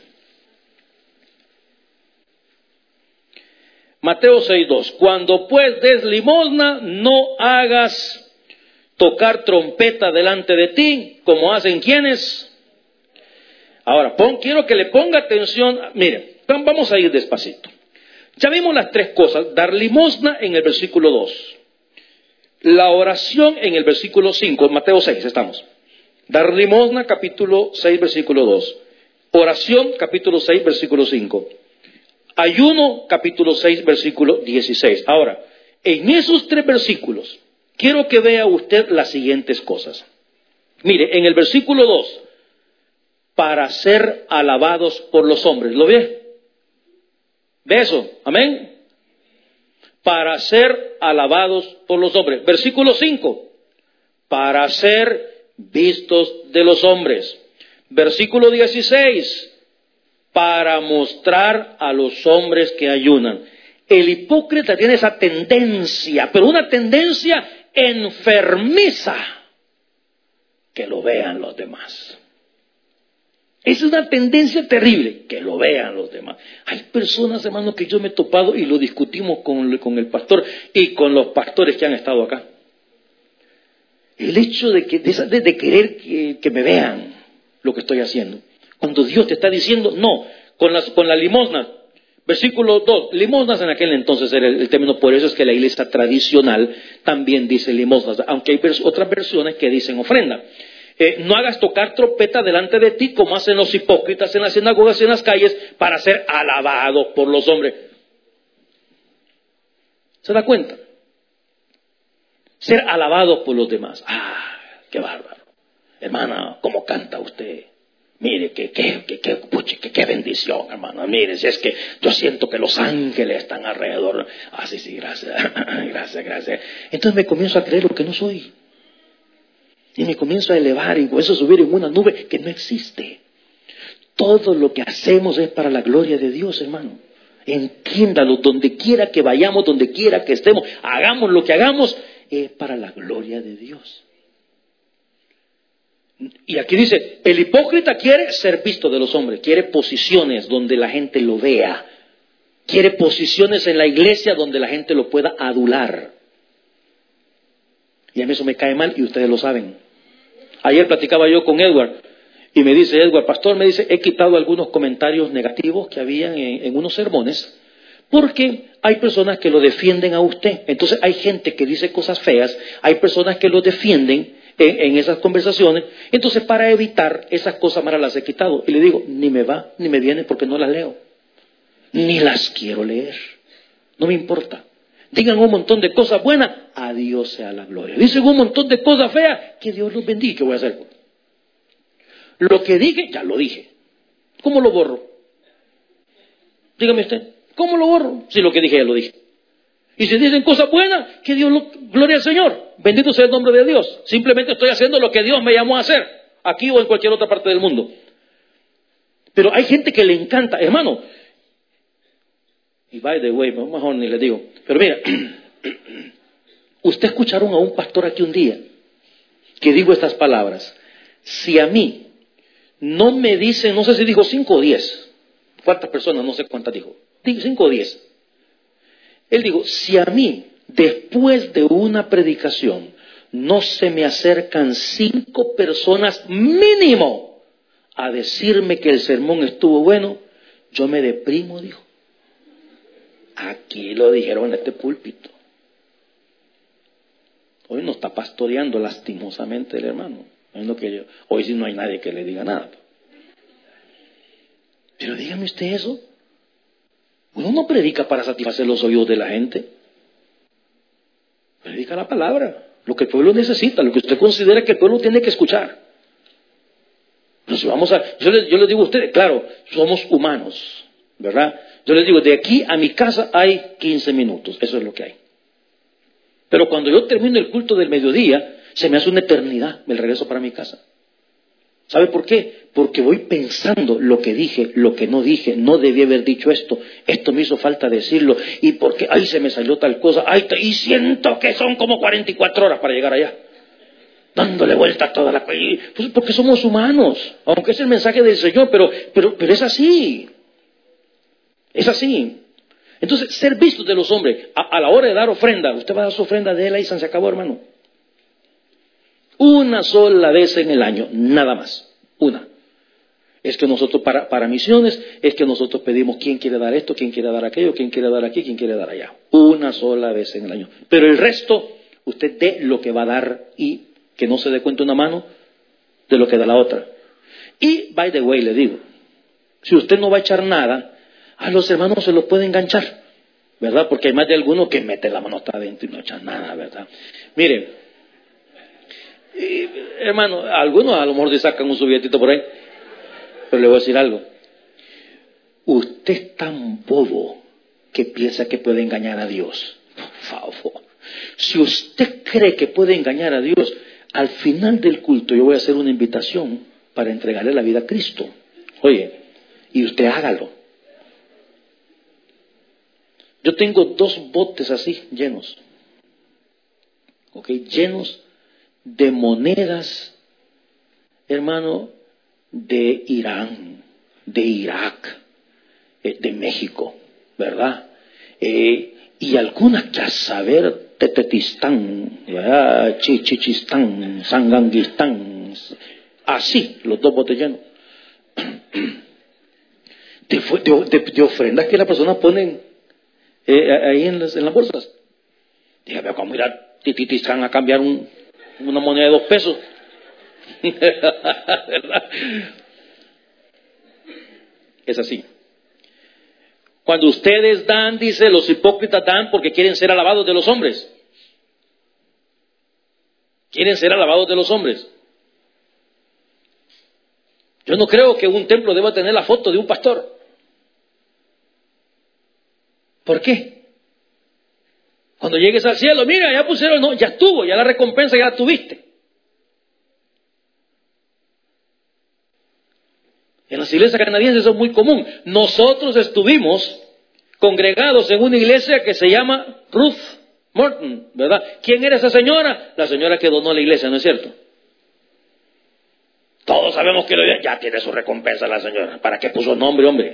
Mateo seis dos. Cuando pues des limosna, no hagas tocar trompeta delante de ti, como hacen quienes. Ahora, pon, quiero que le ponga atención. Mire, vamos a ir despacito. Ya vimos las tres cosas. Dar limosna en el versículo dos. La oración en el versículo cinco. Mateo seis, estamos. Dar limosna, capítulo seis, versículo dos. Oración, capítulo seis, versículo cinco. Ayuno, capítulo seis, versículo dieciséis. Ahora, en esos tres versículos, quiero que vea usted las siguientes cosas. Mire, en el versículo dos, para ser alabados por los hombres. ¿Lo ve? ¿Ve eso? ¿Amén? Para ser alabados por los hombres. Versículo cinco, para ser vistos de los hombres. Versículo dieciséis, para mostrar a los hombres que ayunan. El hipócrita tiene esa tendencia, pero una tendencia enfermiza, que lo vean los demás. Es una tendencia terrible, que lo vean los demás. Hay personas, hermanos, que yo me he topado y lo discutimos con, con el pastor y con los pastores que han estado acá. El hecho de, que, de, de querer que, que me vean lo que estoy haciendo. Cuando Dios te está diciendo, no, con, las, con la limosna. Versículo dos, limosnas en aquel entonces era el, el término, por eso es que la iglesia tradicional también dice limosnas, aunque hay vers- otras versiones que dicen ofrenda. Eh, no hagas tocar trompeta delante de ti como hacen los hipócritas en las sinagogas y en las calles para ser alabados por los hombres. ¿Se da cuenta? Ser alabados por los demás. ¡Ah, qué bárbaro! Hermana, ¿cómo canta usted? Mire, qué qué qué qué puche, qué, qué bendición, hermano. Mire, si es que yo siento que los ángeles están alrededor. Ah, sí, sí, gracias, gracias, gracias. Entonces me comienzo a creer lo que no soy. Y me comienzo a elevar y comienzo a subir en una nube que no existe. Todo lo que hacemos es para la gloria de Dios, hermano. Entiéndalo, donde quiera que vayamos, donde quiera que estemos, hagamos lo que hagamos, es para la gloria de Dios. Y aquí dice, el hipócrita quiere ser visto de los hombres, quiere posiciones donde la gente lo vea, quiere posiciones en la iglesia donde la gente lo pueda adular. Y a mí eso me cae mal y ustedes lo saben. Ayer platicaba yo con Edward y me dice, Edward, pastor, me dice, he quitado algunos comentarios negativos que habían en, en unos sermones porque hay personas que lo defienden a usted. Entonces hay gente que dice cosas feas, hay personas que lo defienden en, en esas conversaciones. Entonces para evitar esas cosas malas las he quitado. Y le digo, ni me va ni me viene porque no las leo. Ni las quiero leer. No me importa. Digan un montón de cosas buenas, a Dios sea la gloria. Dicen un montón de cosas feas, que Dios los bendiga. ¿Qué voy a hacer? Lo que dije, ya lo dije. ¿Cómo lo borro? Dígame usted, ¿cómo lo borro? Si lo que dije ya lo dije. Y si dicen cosas buenas, que Dios lo... Gloria al Señor. Bendito sea el nombre de Dios. Simplemente estoy haciendo lo que Dios me llamó a hacer, aquí o en cualquier otra parte del mundo. Pero hay gente que le encanta, hermano. Y by the way, mejor ni le digo. Pero mira, usted escucharon a un pastor aquí un día que dijo estas palabras. Si a mí no me dicen, no sé si dijo cinco o diez. ¿Cuántas personas? No sé cuántas dijo. Dijo cinco o diez. Él dijo, si a mí, después de una predicación, no se me acercan cinco personas mínimo a decirme que el sermón estuvo bueno, yo me deprimo, dijo. Aquí lo dijeron en este púlpito. Hoy no está pastoreando lastimosamente el hermano. Es lo que yo, hoy sí no hay nadie que le diga nada. Pero dígame usted eso. Uno no predica para satisfacer los oídos de la gente. Predica la palabra, lo que el pueblo necesita, lo que usted considera que el pueblo tiene que escuchar. Pero si vamos a, yo les, yo les digo a ustedes, claro, somos humanos, ¿verdad? Yo les digo, de aquí a mi casa hay quince minutos, eso es lo que hay. Pero cuando yo termino el culto del mediodía, se me hace una eternidad, me regreso para mi casa. ¿Sabe por qué? Porque voy pensando lo que dije, lo que no dije, no debí haber dicho esto, esto me hizo falta decirlo, y porque ahí se me salió tal cosa, ay, y siento que son como cuarenta y cuatro horas para llegar allá, dándole vuelta a toda la... Pues porque somos humanos, aunque es el mensaje del Señor, pero, pero, pero es así, es así. Entonces, ser visto de los hombres, a, a la hora de dar ofrenda, usted va a dar su ofrenda de él y se acabó, hermano. Una sola vez en el año, nada más, una. Es que nosotros, para, para misiones, es que nosotros pedimos quién quiere dar esto, quién quiere dar aquello, quién quiere dar aquí, quién quiere dar allá. Una sola vez en el año. Pero el resto, usted dé lo que va a dar y que no se dé cuenta una mano de lo que da la otra. Y, by the way, le digo, si usted no va a echar nada, a los hermanos se los puede enganchar, ¿verdad? Porque hay más de alguno que mete la mano hasta adentro y no echa nada, ¿verdad? Mire, y, hermano, algunos a lo mejor le sacan un billetito por ahí, pero le voy a decir algo. Usted es tan bobo que piensa que puede engañar a Dios. Por favor, si usted cree que puede engañar a Dios, al final del culto yo voy a hacer una invitación para entregarle la vida a Cristo. Oye, y usted hágalo. Yo tengo dos botes así llenos, ¿ok? Llenos de monedas, hermano, de Irán, de Irak, eh, de México, ¿verdad? Eh, y algunas que a saber, Tetetistán, ¿verdad? Chichichistán, Sanganguistán, así, los dos botes llenos. De, de, de, de ofrendas que las personas ponen eh, ahí en las, en las bolsas. Dígame, ¿cómo ir a Tititistán a cambiar un, una moneda de dos pesos? ¿Verdad? Es así. Cuando ustedes dan, dice, los hipócritas dan porque quieren ser alabados de los hombres. Quieren ser alabados de los hombres. Yo no creo que un templo deba tener la foto de un pastor. ¿Por qué? Cuando llegues al cielo, mira, ya pusieron, no, ya estuvo, ya la recompensa ya la tuviste. En las iglesias canadienses eso es muy común. Nosotros estuvimos congregados en una iglesia que se llama Ruth Morton, ¿verdad? ¿Quién era esa señora? La señora que donó la iglesia, ¿no es cierto? Todos sabemos que ya tiene su recompensa la señora. ¿Para qué puso nombre, hombre?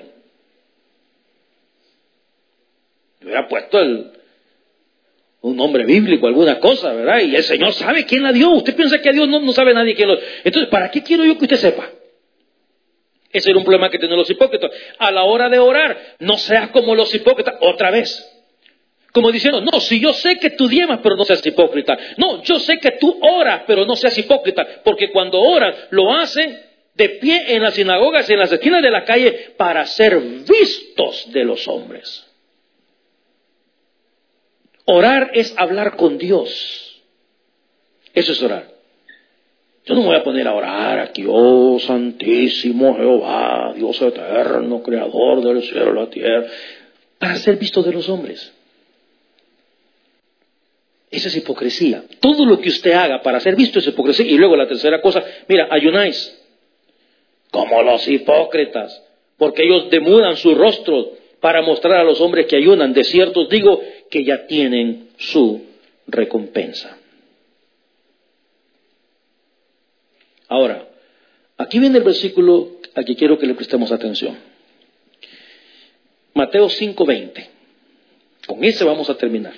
Yo hubiera puesto el, un nombre bíblico, alguna cosa, ¿verdad? Y el Señor sabe quién la dio. Usted piensa que a Dios no, no sabe nadie quién lo... Entonces, ¿para qué quiero yo que usted sepa? Ese era un problema que tienen los hipócritas. A la hora de orar, no seas como los hipócritas otra vez. Como diciendo, no, si yo sé que tú diezmas, pero no seas hipócrita. No, yo sé que tú oras, pero no seas hipócrita. Porque cuando oras, lo hacen de pie en las sinagogas y en las esquinas de la calle para ser vistos de los hombres. Orar es hablar con Dios. Eso es orar. Yo no me voy a poner a orar aquí, oh santísimo Jehová, Dios eterno, creador del cielo y la tierra, para ser visto de los hombres. Esa es hipocresía. Todo lo que usted haga para ser visto es hipocresía. Y luego la tercera cosa, mira, ayunáis, como los hipócritas, porque ellos demudan su rostro para mostrar a los hombres que ayunan. De cierto os digo que ya tienen su recompensa. Ahora, Aquí viene el versículo al que quiero que le prestemos atención. Mateo cinco veinte. Con ese vamos a terminar.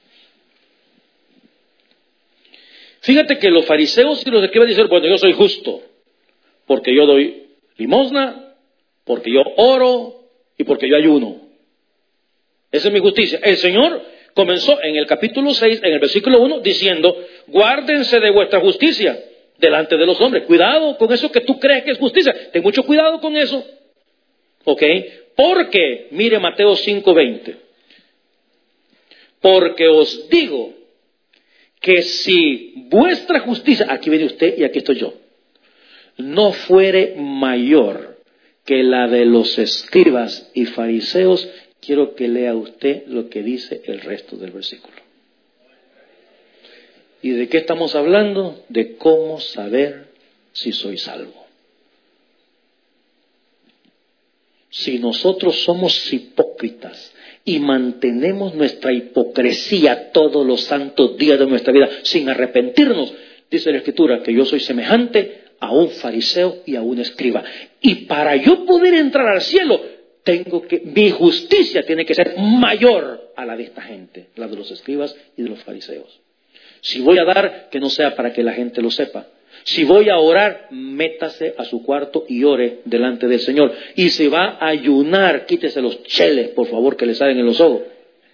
Fíjate que los fariseos y los escribas dicen, bueno, yo soy justo, porque yo doy limosna, porque yo oro y porque yo ayuno. Esa es mi justicia. El Señor comenzó en el capítulo seis, en el versículo uno, diciendo, guárdense de vuestra justicia delante de los hombres. Cuidado con eso que tú crees que es justicia. Ten mucho cuidado con eso. ¿Ok? Porque, mire Mateo cinco veinte. Porque os digo que si vuestra justicia, aquí viene usted y aquí estoy yo, no fuere mayor que la de los escribas y fariseos, quiero que lea usted lo que dice el resto del versículo. ¿Y de qué estamos hablando? De cómo saber si soy salvo. Si nosotros somos hipócritas y mantenemos nuestra hipocresía todos los santos días de nuestra vida sin arrepentirnos, dice la Escritura que yo soy semejante a un fariseo y a un escriba. Y para yo poder entrar al cielo, tengo que, mi justicia tiene que ser mayor a la de esta gente, la de los escribas y de los fariseos. Si voy a dar, que no sea para que la gente lo sepa. Si voy a orar, métase a su cuarto y ore delante del Señor. Y si va a ayunar, quítese los cheles, por favor, que le salen en los ojos.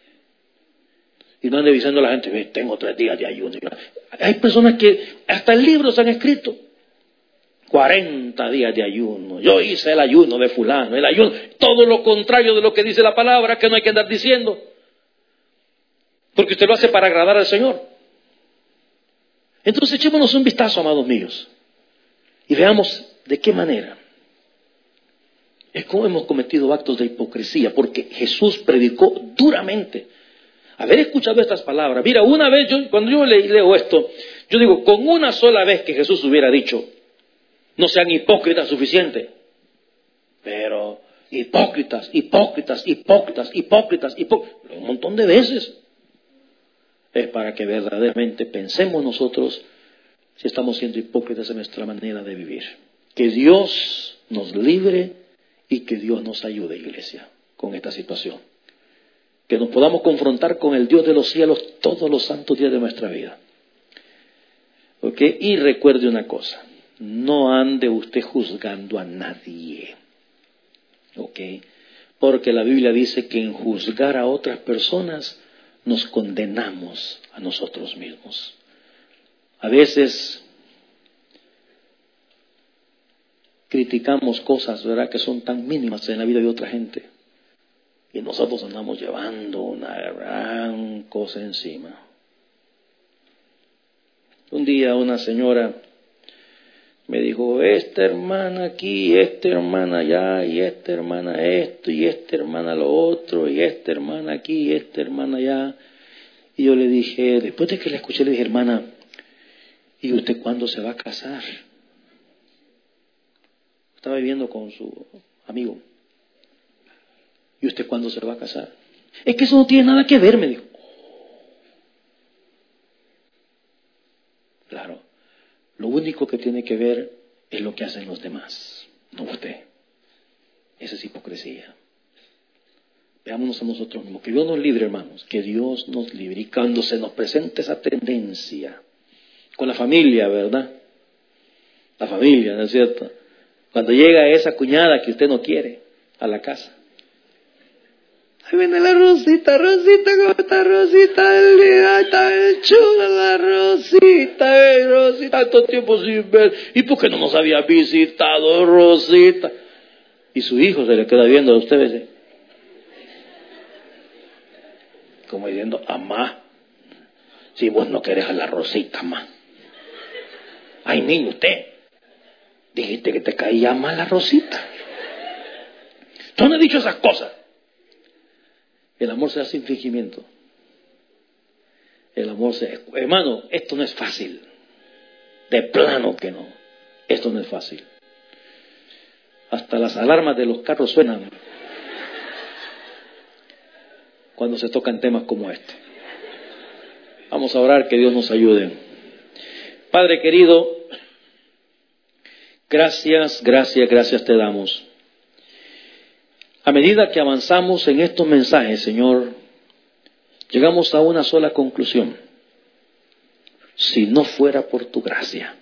Y no ande diciendo a la gente, tengo tres días de ayuno. Hay personas que hasta libros han escrito. cuarenta días de ayuno. Yo hice el ayuno de fulano, el ayuno. Todo lo contrario de lo que dice la palabra, que no hay que andar diciendo. Porque usted lo hace para agradar al Señor. Entonces echémonos un vistazo, amados míos, y veamos de qué manera es como hemos cometido actos de hipocresía, porque Jesús predicó duramente. Haber escuchado estas palabras, mira, una vez, yo, cuando yo le, leo esto, yo digo, con una sola vez que Jesús hubiera dicho, no sean hipócritas suficiente, pero hipócritas, hipócritas, hipócritas, hipócritas, hipócritas, un montón de veces. Es para que verdaderamente pensemos nosotros si estamos siendo hipócritas en nuestra manera de vivir. Que Dios nos libre y que Dios nos ayude, iglesia, con esta situación. Que nos podamos confrontar con el Dios de los cielos todos los santos días de nuestra vida. ¿Ok? Y recuerde una cosa, no ande usted juzgando a nadie. ¿Ok? Porque la Biblia dice que en juzgar a otras personas nos condenamos a nosotros mismos. A veces criticamos cosas, ¿verdad?, que son tan mínimas en la vida de otra gente. Y nosotros andamos llevando una gran cosa encima. Un día una señora me dijo, esta hermana aquí, esta hermana allá, y esta hermana esto, y esta hermana lo otro, y esta hermana aquí, y esta hermana allá. Y yo le dije, después de que la escuché, le dije, hermana, ¿y usted cuándo se va a casar? Estaba viviendo con su amigo. ¿Y usted cuándo se va a casar? Es que eso no tiene nada que ver, me dijo. Claro. Lo único que tiene que ver es lo que hacen los demás, no usted. Esa es hipocresía. Veámonos a nosotros mismos. Que Dios nos libre, hermanos. Que Dios nos libre. Y cuando se nos presente esa tendencia, con la familia, ¿verdad? La familia, ¿no es cierto? Cuando llega esa cuñada que usted no quiere a la casa. Ahí viene la Rosita, Rosita, ¿cómo está Rosita? Está bien chula la Rosita, eh, Rosita, tanto tiempo sin ver. ¿Y por qué no nos había visitado, Rosita? Y su hijo se le queda viendo a usted, ¿ves? Como diciendo, amá, si vos no querés a la Rosita, amá. Ay, niño, usted, dijiste que te caía mal la Rosita. Yo no he dicho esas cosas. El amor se hace sin fingimiento. El amor se... Hermano, esto no es fácil. De plano que no. Esto no es fácil. Hasta las alarmas de los carros suenan cuando se tocan temas como este. Vamos a orar, que Dios nos ayude. Padre querido, Gracias, gracias, gracias te damos. A medida que avanzamos en estos mensajes, Señor, llegamos a una sola conclusión. Si no fuera por tu gracia,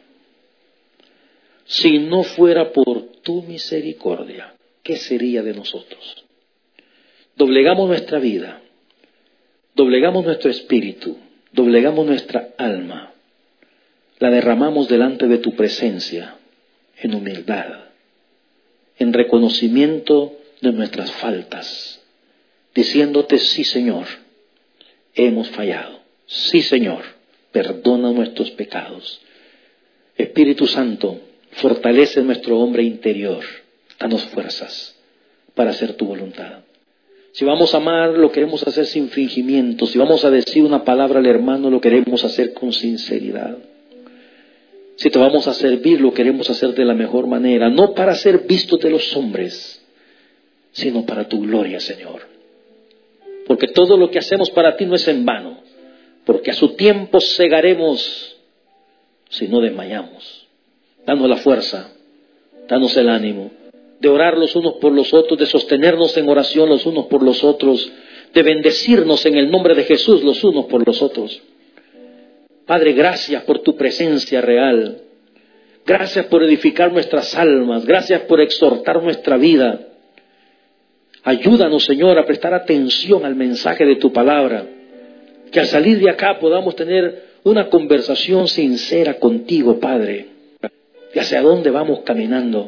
si no fuera por tu misericordia, ¿qué sería de nosotros? Doblegamos nuestra vida, doblegamos nuestro espíritu, doblegamos nuestra alma, la derramamos delante de tu presencia en humildad, en reconocimiento de nuestras faltas, diciéndote, sí Señor, hemos fallado, sí Señor, perdona nuestros pecados. Espíritu Santo, fortalece nuestro hombre interior, danos fuerzas para hacer tu voluntad. Si vamos a amar, lo queremos hacer sin fingimiento. Si vamos a decir una palabra al hermano, lo queremos hacer con sinceridad. Si te vamos a servir, lo queremos hacer de la mejor manera, no para ser vistos de los hombres, sino para tu gloria, Señor. Porque todo lo que hacemos para ti no es en vano, porque a su tiempo segaremos si no desmayamos. Danos la fuerza, danos el ánimo de orar los unos por los otros, de sostenernos en oración los unos por los otros, de bendecirnos en el nombre de Jesús los unos por los otros. Padre, gracias por tu presencia real. Gracias por edificar nuestras almas. Gracias por exhortar nuestra vida. Ayúdanos, Señor, a prestar atención al mensaje de tu palabra. Que al salir de acá podamos tener una conversación sincera contigo, Padre. Y hacia dónde vamos caminando.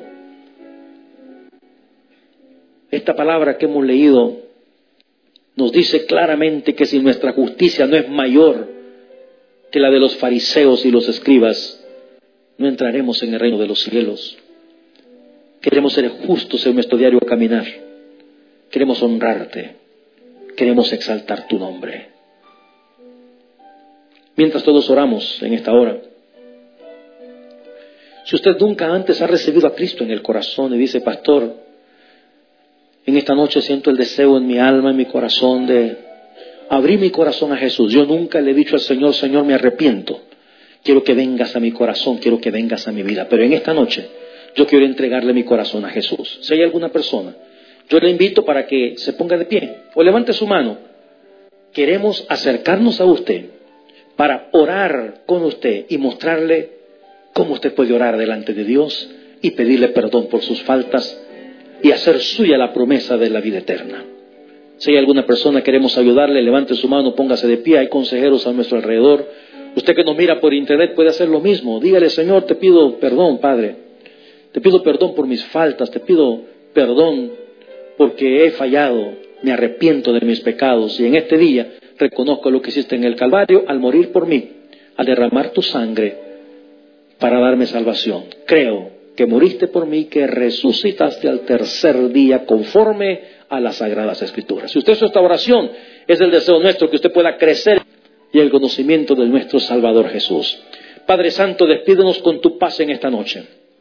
Esta palabra que hemos leído nos dice claramente que si nuestra justicia no es mayor que la de los fariseos y los escribas, no entraremos en el reino de los cielos. Queremos ser justos en nuestro diario caminar. Queremos honrarte. Queremos exaltar tu nombre. Mientras todos oramos en esta hora, si usted nunca antes ha recibido a Cristo en el corazón y dice, pastor, en esta noche siento el deseo en mi alma, en mi corazón de abrir mi corazón a Jesús. Yo nunca le he dicho al Señor, Señor, me arrepiento. Quiero que vengas a mi corazón, quiero que vengas a mi vida. Pero en esta noche yo quiero entregarle mi corazón a Jesús. Si hay alguna persona, yo le invito para que se ponga de pie o levante su mano. Queremos acercarnos a usted para orar con usted y mostrarle cómo usted puede orar delante de Dios y pedirle perdón por sus faltas y hacer suya la promesa de la vida eterna. Si hay alguna persona queremos ayudarle, levante su mano, póngase de pie. Hay consejeros a nuestro alrededor. Usted que nos mira por internet puede hacer lo mismo. Dígale, Señor, te pido perdón, Padre. Te pido perdón por mis faltas. Te pido perdón porque he fallado. Me arrepiento de mis pecados. Y en este día reconozco lo que hiciste en el Calvario al morir por mí, al derramar tu sangre para darme salvación. Creo que moriste por mí, que resucitaste al tercer día conforme a las Sagradas Escrituras. Si usted hizo esta oración, es el deseo nuestro que usted pueda crecer y el conocimiento de nuestro Salvador Jesús. Padre Santo, despídenos con tu paz en esta noche.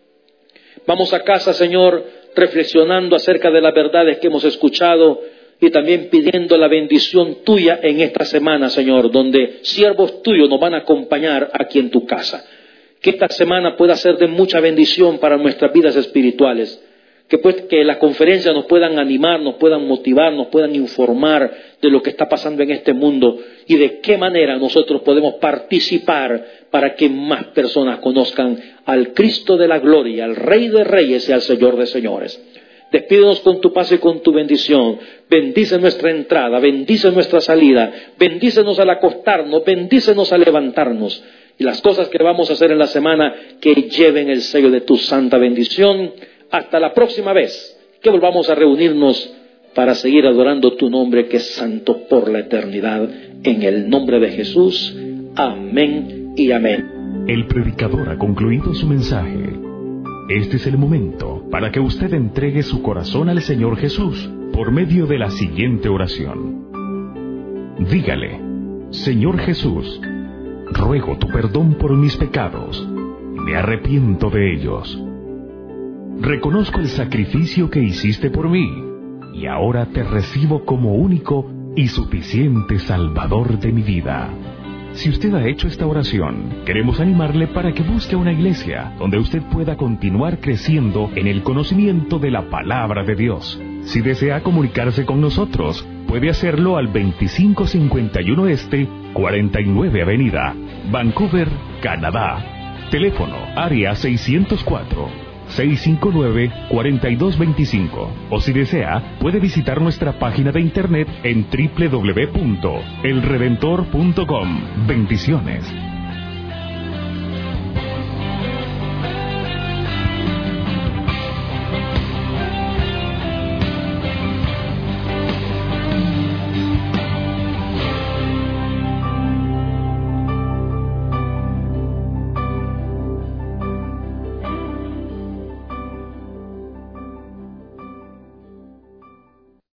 Vamos a casa, Señor, reflexionando acerca de las verdades que hemos escuchado y también pidiendo la bendición tuya en esta semana, Señor, donde siervos tuyos nos van a acompañar aquí en tu casa. Que esta semana pueda ser de mucha bendición para nuestras vidas espirituales. Que, pues, que las conferencias nos puedan animar, nos puedan motivar, nos puedan informar de lo que está pasando en este mundo y de qué manera nosotros podemos participar para que más personas conozcan al Cristo de la gloria, al Rey de Reyes y al Señor de Señores. Despídenos con tu paz y con tu bendición. Bendice nuestra entrada, bendice nuestra salida, bendícenos al acostarnos, bendícenos al levantarnos. Y las cosas que vamos a hacer en la semana que lleven el sello de tu santa bendición. Hasta la próxima vez que volvamos a reunirnos para seguir adorando tu nombre que es santo por la eternidad. En el nombre de Jesús. Amén y amén. El predicador ha concluido su mensaje. Este es el momento para que usted entregue su corazón al Señor Jesús por medio de la siguiente oración. Dígale, Señor Jesús, ruego tu perdón por mis pecados. Me arrepiento de ellos. Reconozco el sacrificio que hiciste por mí y ahora te recibo como único y suficiente Salvador de mi vida. Si usted ha hecho esta oración, queremos animarle para que busque una iglesia donde usted pueda continuar creciendo en el conocimiento de la palabra de Dios. Si desea comunicarse con nosotros, puede hacerlo al veinticinco cincuenta y uno Este, cuarenta y nueve Avenida, Vancouver, Canadá. Teléfono área seiscientos cuatro, seiscientos cincuenta y nueve, cuarenta y dos veinticinco. O si desea, puede visitar nuestra página de internet en doble u doble u doble u punto el redentor punto com. Bendiciones.